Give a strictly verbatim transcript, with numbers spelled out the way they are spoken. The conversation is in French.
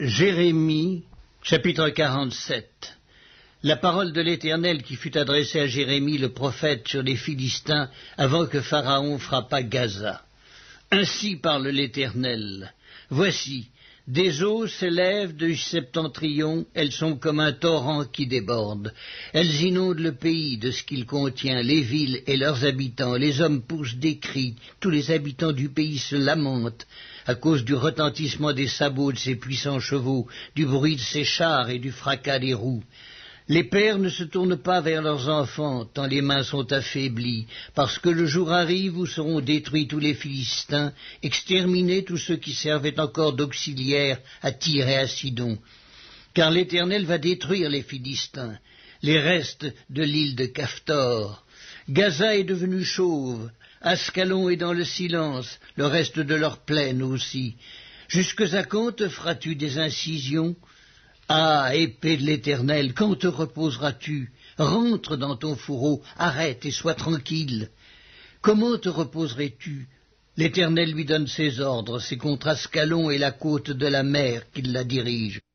Jérémie, chapitre quarante-sept. La parole de l'Éternel qui fut adressée à Jérémie le prophète sur les Philistins avant que Pharaon frappât Gaza. Ainsi parle l'Éternel. Voici, des eaux s'élèvent du septentrion, elles sont comme un torrent qui déborde. Elles inondent le pays de ce qu'il contient, les villes et leurs habitants. Les hommes poussent des cris, tous les habitants du pays se lamentent à cause du retentissement des sabots de ces puissants chevaux, du bruit de ces chars et du fracas des roues. Les pères ne se tournent pas vers leurs enfants, tant les mains sont affaiblies, parce que le jour arrive où seront détruits tous les Philistins, exterminés tous ceux qui servaient encore d'auxiliaires à Tyr et à Sidon. Car l'Éternel va détruire les Philistins, les restes de l'île de Caphtor. Gaza est devenu chauve, Ascalon est dans le silence, le reste de leur plaine aussi. Jusque à quand te feras-tu des incisions ? Ah, épée de l'Éternel, quand te reposeras-tu? Rentre dans ton fourreau, arrête et sois tranquille. Comment te reposerais-tu? L'Éternel lui donne ses ordres, c'est contre Ascalon et la côte de la mer qu'il la dirige.